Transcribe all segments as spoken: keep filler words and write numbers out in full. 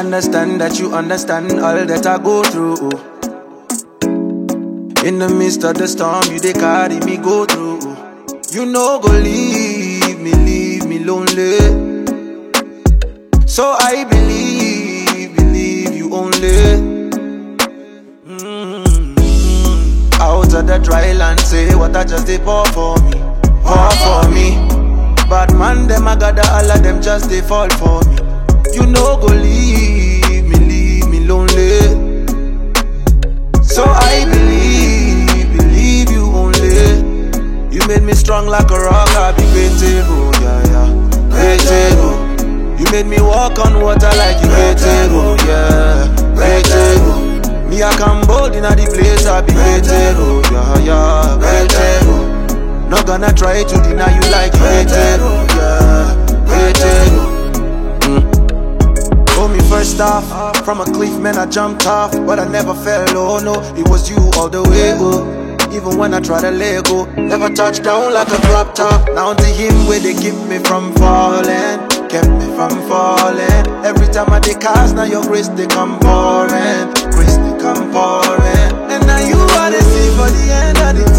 understand that you understand all that I go through. In the midst of the storm, you they carry me go through. You know go leave me, leave me lonely. So I believe, believe you only. Mm-hmm. Out of the dry land, say what I just did pour for me, pour for me. Bad man, them I gather all of them just they fall for me. You know go leave me, leave me lonely. So I believe, believe you only. You made me strong like a rock, I be grateful, yeah, yeah, grateful. You made me walk on water like you grateful, yeah, grateful. Me I come bold in the place, I be grateful, yeah, yeah, grateful. Not gonna try to deny you like you grateful, yeah, grateful. Mm. Hold me first off, from a cliff man I jumped off, but I never fell, oh no, it was you all the way, oh. Even when I try to let go, never touch down like a drop top. Now to him where they keep me from falling, kept me from falling. Every time I take cars, now your grace they come pouring, grace they come pouring. And now you are the sea for the end of the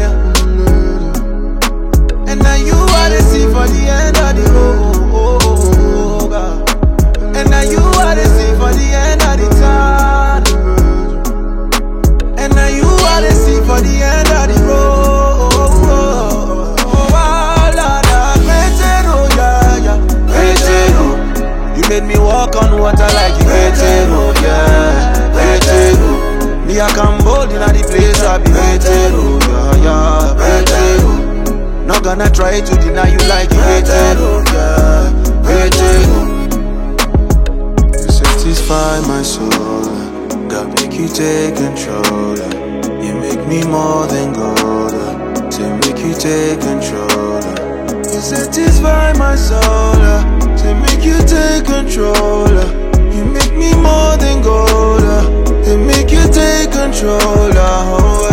tunnel. And now you are the sea for the end of the road. And now you are the sea for the end of the tunnel. And now you are the sea for the end of the road. Oh, Lord, oh, yeah, yeah. You made me walk on water like you hated, oh, yeah, hated. Me I come bold in the place I be hated, oh, yeah, yeah, hated. Not gonna try to deny you like you hated, oh, yeah, hated. You satisfy my soul, God make you take control. You make me more than gold. To make you take control. You satisfy my soul. To make you take control. You make me more than gold. To make you take control. Oh,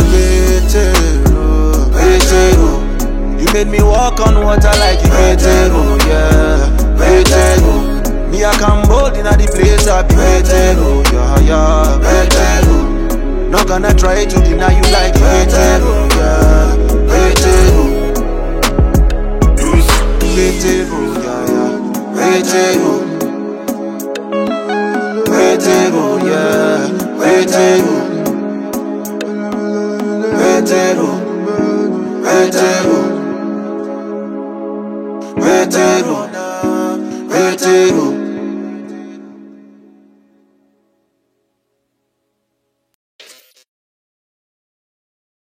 you made me walk on water like you hated, oh yeah, hated, oh. Me I come bold in the place I be hated, oh yeah, yeah, hated, oh. Not gonna try to deny you like you hated, oh yeah, hated, oh. Hated, oh yeah, yeah, hated, oh. Hated, oh yeah, hated, oh. Hated, oh, hated, oh. Hated, oh, hated, oh.